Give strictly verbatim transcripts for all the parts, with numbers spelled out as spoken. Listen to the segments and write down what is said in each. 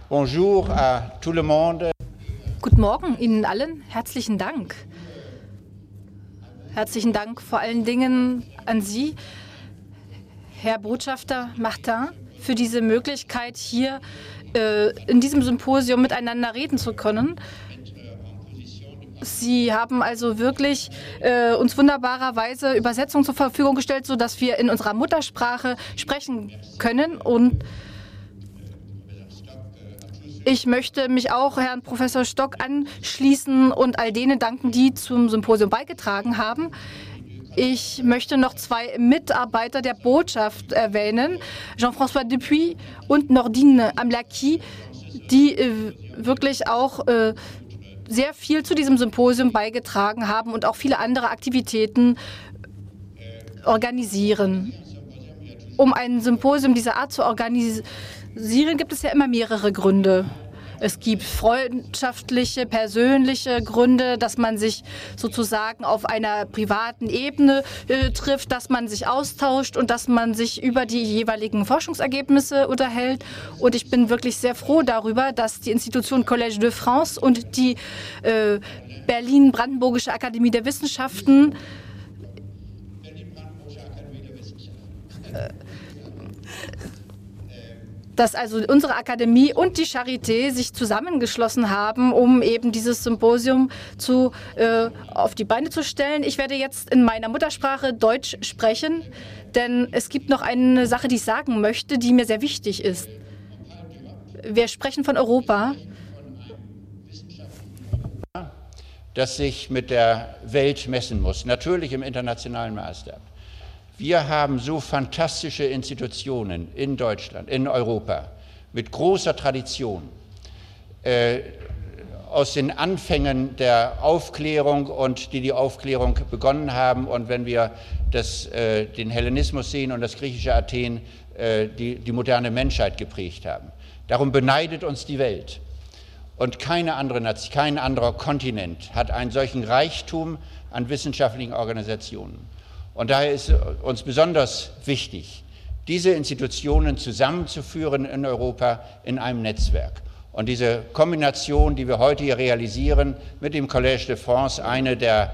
Bonjour à tout le monde. Guten Morgen Ihnen allen. Herzlichen Dank. Herzlichen Dank vor allen Dingen an Sie, Herr Botschafter Martin, für diese Möglichkeit, hier äh, in diesem Symposium miteinander reden zu können. Sie haben also wirklich äh, uns wunderbarerweise Übersetzung zur Verfügung gestellt, sodass wir in unserer Muttersprache sprechen können. Und ich möchte mich auch Herrn Professor Stock anschließen und all denen danken, die zum Symposium beigetragen haben. Ich möchte noch zwei Mitarbeiter der Botschaft erwähnen, Jean-François Dupuis und Nordine Amlaki, die äh, wirklich auch äh, sehr viel zu diesem Symposium beigetragen haben und auch viele andere Aktivitäten organisieren. Um ein Symposium dieser Art zu organisieren, gibt es ja immer mehrere Gründe. Es gibt freundschaftliche, persönliche Gründe, dass man sich sozusagen auf einer privaten Ebene äh, trifft, dass man sich austauscht und dass man sich über die jeweiligen Forschungsergebnisse unterhält. Und ich bin wirklich sehr froh darüber, dass die Institution Collège de France und die äh, Berlin-Brandenburgische Akademie der Wissenschaften äh, dass also unsere Akademie und die Charité sich zusammengeschlossen haben, um eben dieses Symposium zu, äh, auf die Beine zu stellen. Ich werde jetzt in meiner Muttersprache Deutsch sprechen, denn es gibt noch eine Sache, die ich sagen möchte, die mir sehr wichtig ist. Wir sprechen von Europa, das sich mit der Welt messen muss, natürlich im internationalen Maßstab. Wir haben so fantastische Institutionen in Deutschland, in Europa, mit großer Tradition, äh, aus den Anfängen der Aufklärung und die die Aufklärung begonnen haben. Und wenn wir das, äh, den Hellenismus sehen und das griechische Athen, äh, die, die moderne Menschheit geprägt haben. Darum beneidet uns die Welt. Und keine andere Nation, kein anderer Kontinent hat einen solchen Reichtum an wissenschaftlichen Organisationen. Und daher ist uns besonders wichtig, diese Institutionen zusammenzuführen in Europa in einem Netzwerk. Und diese Kombination, die wir heute hier realisieren, mit dem Collège de France, eine der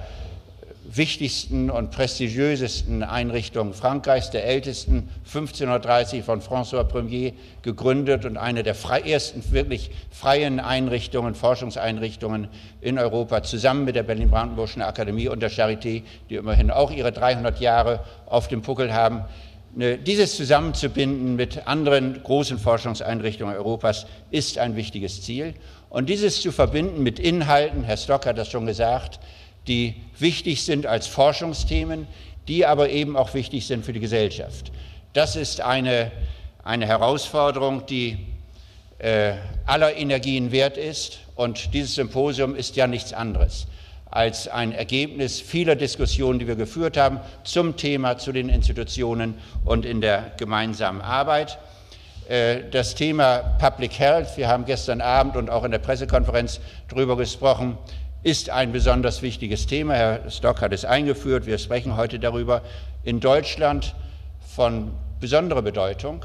wichtigsten und prestigiösesten Einrichtungen Frankreichs, der ältesten, fünfzehnhundertdreißig von François Premier gegründet und eine der frei, ersten wirklich freien Einrichtungen, Forschungseinrichtungen in Europa, zusammen mit der Berlin-Brandenburgischen Akademie und der Charité, die immerhin auch ihre dreihundert Jahre auf dem Puckel haben. Dieses zusammenzubinden mit anderen großen Forschungseinrichtungen Europas ist ein wichtiges Ziel. Und dieses zu verbinden mit Inhalten, Herr Stock hat das schon gesagt, die wichtig sind als Forschungsthemen, die aber eben auch wichtig sind für die Gesellschaft. Das ist eine, eine Herausforderung, die äh, aller Energien wert ist. Und dieses Symposium ist ja nichts anderes als ein Ergebnis vieler Diskussionen, die wir geführt haben zum Thema, zu den Institutionen und in der gemeinsamen Arbeit. Äh, das Thema Public Health, wir haben gestern Abend und auch in der Pressekonferenz darüber gesprochen, ist ein besonders wichtiges Thema. Herr Stock hat es eingeführt. Wir sprechen heute darüber. In Deutschland von besonderer Bedeutung.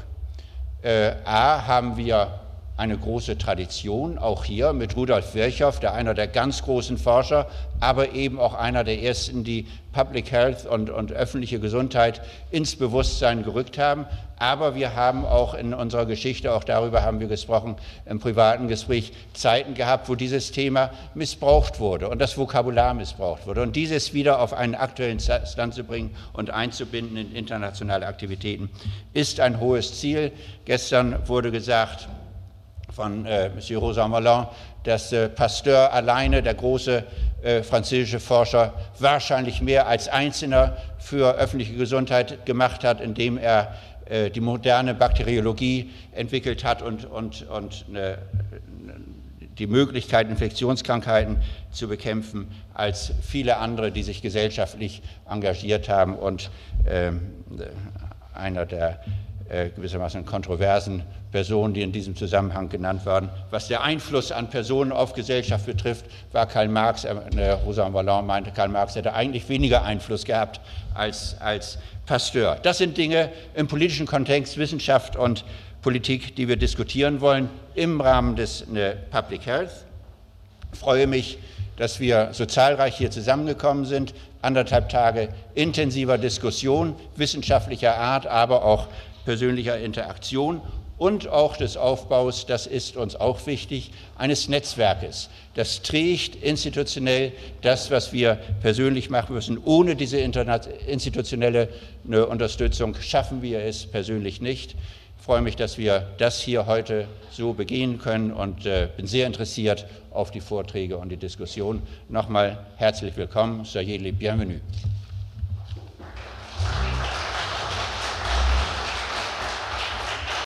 Äh, A, haben wir eine große Tradition, auch hier mit Rudolf Virchow, der einer der ganz großen Forscher, aber eben auch einer der ersten, die Public Health und, und öffentliche Gesundheit ins Bewusstsein gerückt haben. Aber wir haben auch in unserer Geschichte, auch darüber haben wir gesprochen, im privaten Gespräch, Zeiten gehabt, wo dieses Thema missbraucht wurde und das Vokabular missbraucht wurde. Und dieses wieder auf einen aktuellen Stand zu bringen und einzubinden in internationale Aktivitäten, ist ein hohes Ziel. Gestern wurde gesagt von äh, Monsieur Rosan-Vallon, dass äh, Pasteur alleine, der große äh, französische Forscher, wahrscheinlich mehr als Einzelner für öffentliche Gesundheit gemacht hat, indem er äh, die moderne Bakteriologie entwickelt hat und, und, und äh, die Möglichkeit, Infektionskrankheiten zu bekämpfen, als viele andere, die sich gesellschaftlich engagiert haben. Und äh, einer der äh, gewissermaßen kontroversen Personen, die in diesem Zusammenhang genannt werden. Was der Einfluss an Personen auf Gesellschaft betrifft, war Karl Marx, äh, Rosan-Vallon meinte, Karl Marx hätte eigentlich weniger Einfluss gehabt als, als Pasteur. Das sind Dinge im politischen Kontext, Wissenschaft und, Politik, die wir diskutieren wollen im Rahmen des ne, Public Health. Ich freue mich, dass wir so zahlreich hier zusammengekommen sind, anderthalb Tage intensiver Diskussion, wissenschaftlicher Art, aber auch persönlicher Interaktion und auch des Aufbaus, das ist uns auch wichtig, eines Netzwerkes. Das trägt institutionell das, was wir persönlich machen müssen. Ohne diese institutionelle Unterstützung schaffen wir es persönlich nicht. Ich freue mich, dass wir das hier heute so begehen können und äh, bin sehr interessiert auf die Vorträge und die Diskussion. Nochmal herzlich willkommen, soyez les bienvenus.